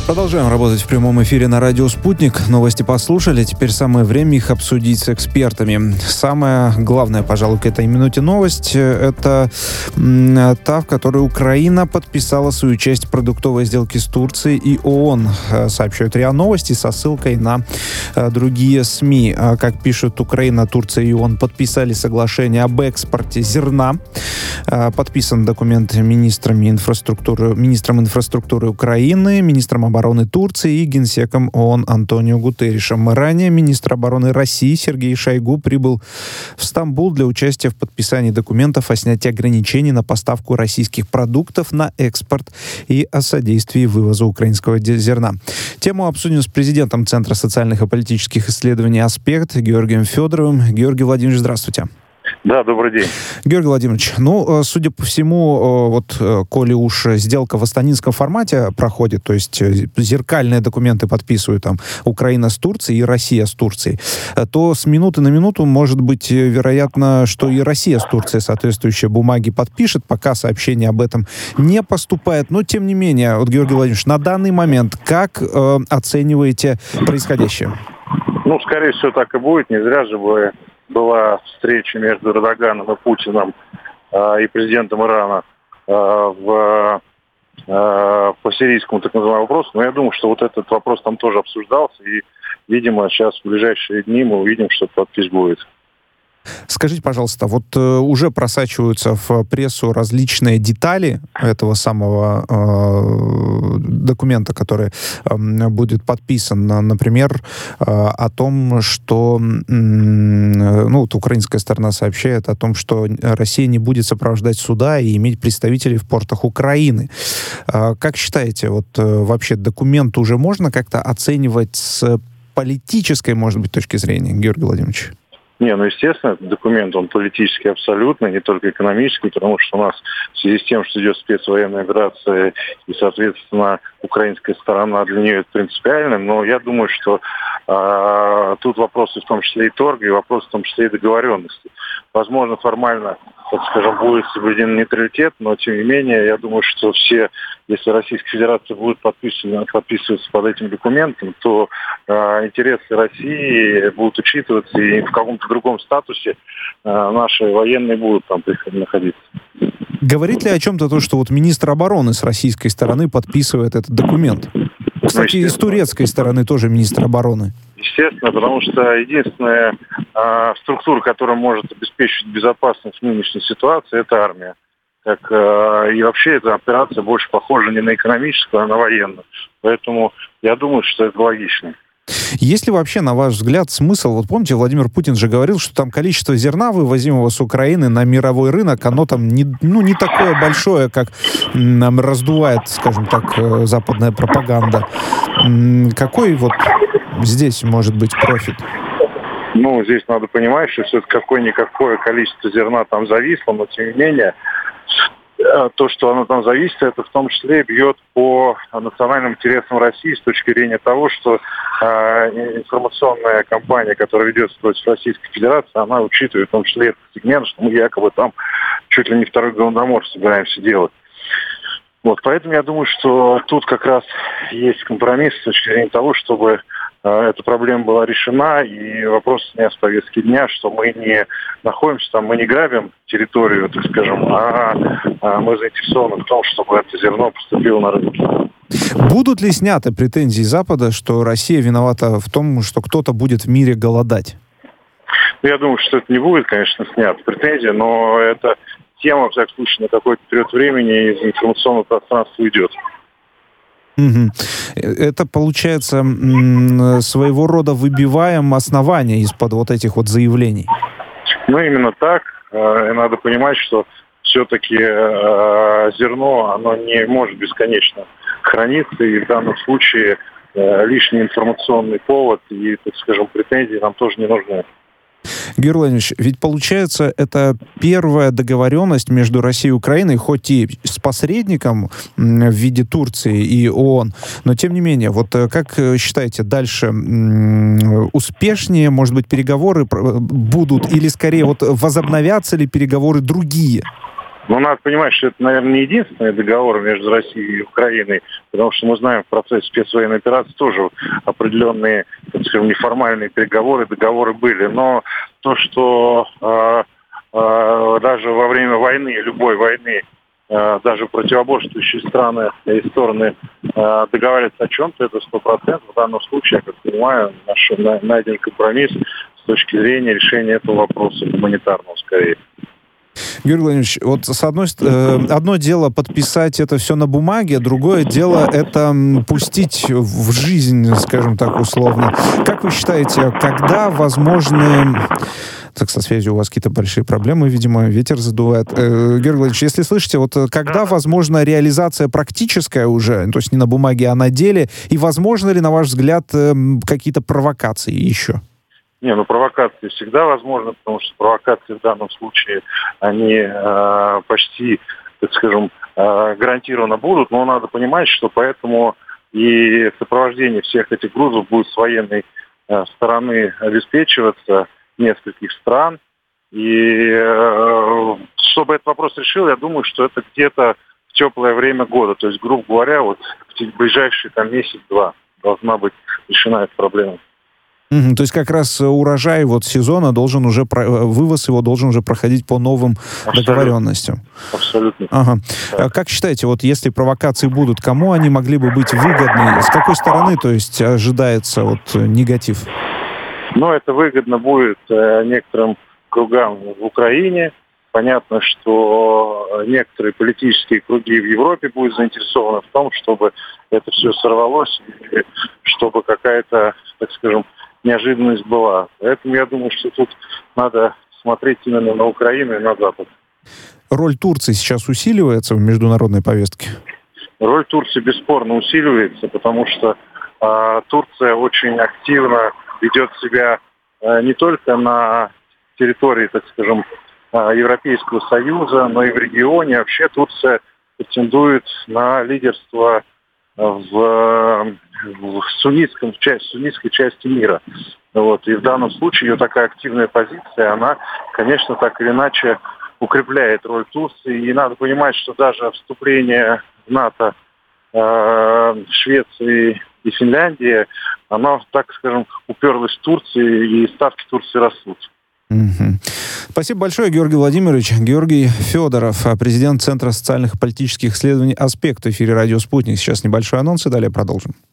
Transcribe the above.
Продолжаем работать в прямом эфире на радио «Спутник». Новости послушали, теперь самое время их обсудить с экспертами. Самая главная, пожалуй, к этой минуте новость — это та, в которой Украина подписала свою часть продуктовой сделки с Турцией и ООН. Сообщают РИА Новости со ссылкой на другие СМИ. Как пишут, Украина, Турция и ООН подписали соглашение об экспорте зерна. Подписан документ министром инфраструктуры Украины, министром обороны Турции и генсеком ООН Антонио Гутерришем. Ранее министр обороны России Сергей Шойгу прибыл в Стамбул для участия в подписании документов о снятии ограничений на поставку российских продуктов на экспорт и о содействии вывоза украинского зерна. Тему обсудим с президентом Центра социальных и политических исследований «Аспект» Георгием Федоровым. Георгий Владимирович, здравствуйте. Да, добрый день. Георгий Владимирович, судя по всему, коли уж сделка в астанинском формате проходит, то есть зеркальные документы подписывают там Украина с Турцией и Россия с Турцией, то с минуты на минуту может быть вероятно, что и Россия с Турцией соответствующие бумаги подпишет, пока сообщение об этом не поступает. Но, тем не менее, Георгий Владимирович, на данный момент как оцениваете происходящее? Скорее всего, так и будет. Не зря же была встреча между Эрдоганом и Путиным и президентом Ирана по сирийскому так называемому вопросу. Но я думаю, что вот этот вопрос там тоже обсуждался. И, видимо, сейчас в ближайшие дни мы увидим, что подпись будет. Скажите, пожалуйста, уже просачиваются в прессу различные детали этого самого документа, который будет подписан. Например, о том, что украинская сторона сообщает о том, что Россия не будет сопровождать суда и иметь представителей в портах Украины. Как считаете, вообще документ уже можно как-то оценивать с политической, может быть, точки зрения, Георгий Владимирович? Естественно, этот документ, он политический абсолютно, не только экономический, потому что у нас в связи с тем, что идет спецвоенная операция, и, соответственно, украинская сторона для нее это принципиально, но я думаю, что тут вопросы в том числе и торга, и вопросы в том числе и договоренности. Возможно, формально, так скажем, будет соблюден нейтралитет, но, тем не менее, я думаю, что все, если Российская Федерация будет подписываться под этим документом, то интересы России будут учитываться, и в каком-то другом статусе наши военные будут там находиться. Говорит ли о чем-то то, что министр обороны с российской стороны подписывает этот документ? Кстати, и с турецкой стороны тоже министр обороны. Естественно, потому что единственная структура, которая может обеспечить безопасность в нынешней ситуации, это армия. И вообще эта операция больше похожа не на экономическую, а на военную. Поэтому я думаю, что это логично. Есть ли вообще, на ваш взгляд, смысл? Помните, Владимир Путин же говорил, что там количество зерна, вывозимого с Украины на мировой рынок, оно там не такое большое, как нам раздувает, скажем так, западная пропаганда. Какой здесь может быть профит? Здесь надо понимать, что все-таки какое-никакое количество зерна там зависло, но тем не менее то, что оно там зависит, это в том числе бьет по национальным интересам России с точки зрения того, что информационная кампания, которая ведется против Российской Федерации, она учитывает в том числе этот сегмент, что мы якобы там чуть ли не второй Голодомор собираемся делать. Поэтому я думаю, что тут как раз есть компромисс с точки зрения того, чтобы эта проблема была решена, и вопрос снят с повестки дня, что мы не находимся там, мы не грабим территорию, так скажем, а мы заинтересованы в том, чтобы это зерно поступило на рынок. Будут ли сняты претензии Запада, что Россия виновата в том, что кто-то будет в мире голодать? Я думаю, что это не будет, конечно, снято претензии, но эта тема, в всяком случае, на какой-то период времени из информационного пространства уйдет. Угу. Это, получается, своего рода выбиваем основания из-под этих заявлений. Именно так. И надо понимать, что все-таки зерно, оно не может бесконечно храниться, и в данном случае лишний информационный повод и, так скажем, претензии нам тоже не нужны. Георгий Владимирович, ведь получается, это первая договоренность между Россией и Украиной, хоть и с посредником в виде Турции и ООН, но тем не менее, как считаете, дальше успешнее, может быть, переговоры будут, или скорее возобновятся ли переговоры другие? Но надо понимать, что это, наверное, не единственный договор между Россией и Украиной, потому что мы знаем, в процессе спецвоенной операции тоже определенные, так скажем, неформальные переговоры, договоры были. Но то, что даже во время войны, любой войны, даже противоборствующие страны и стороны договариваются о чем-то, это 100%. В данном случае, я как понимаю, найден компромисс с точки зрения решения этого вопроса гуманитарного, скорее. Георгий Владимирович, вот с одной стороны, одно дело подписать это все на бумаге, другое дело это пустить в жизнь, скажем так, условно. Как вы считаете, когда возможны... Так, со связью у вас какие-то большие проблемы, видимо, ветер задувает. Георгий Владимирович, если слышите, вот когда возможна реализация практическая уже, то есть не на бумаге, а на деле, и возможно ли, на ваш взгляд, какие-то провокации еще? Провокации всегда возможны, потому что провокации в данном случае, они почти, так скажем, гарантированно будут, но надо понимать, что поэтому и сопровождение всех этих грузов будет с военной стороны обеспечиваться нескольких стран. И чтобы этот вопрос решил, я думаю, что это где-то в теплое время года. То есть, грубо говоря, вот в ближайшие месяц-два должна быть решена эта проблема. То есть как раз урожай сезона должен уже, вывоз его должен уже проходить по новым договоренностям. Абсолютно. Ага. Как считаете, если провокации будут, кому они могли бы быть выгодны? С какой стороны, то есть, ожидается негатив? Это выгодно будет некоторым кругам в Украине. Понятно, что некоторые политические круги в Европе будут заинтересованы в том, чтобы это все сорвалось, и чтобы какая-то, так скажем, неожиданность была. Поэтому я думаю, что тут надо смотреть именно на Украину и на Запад. Роль Турции сейчас усиливается в международной повестке? Роль Турции бесспорно усиливается, потому что Турция очень активно ведет себя не только на территории, так скажем, Европейского Союза, но и в регионе. Вообще Турция претендует на лидерство в суннитской части мира. И в данном случае ее такая активная позиция, она, конечно, так или иначе укрепляет роль Турции. И надо понимать, что даже вступление в НАТО Швеции и Финляндии, оно, так скажем, уперлось в Турцию, и ставки Турции растут. Спасибо большое, Георгий Владимирович. Георгий Федоров, президент Центра социальных и политических исследований «Аспект», в эфире «Радио Спутник». Сейчас небольшой анонс, и далее продолжим.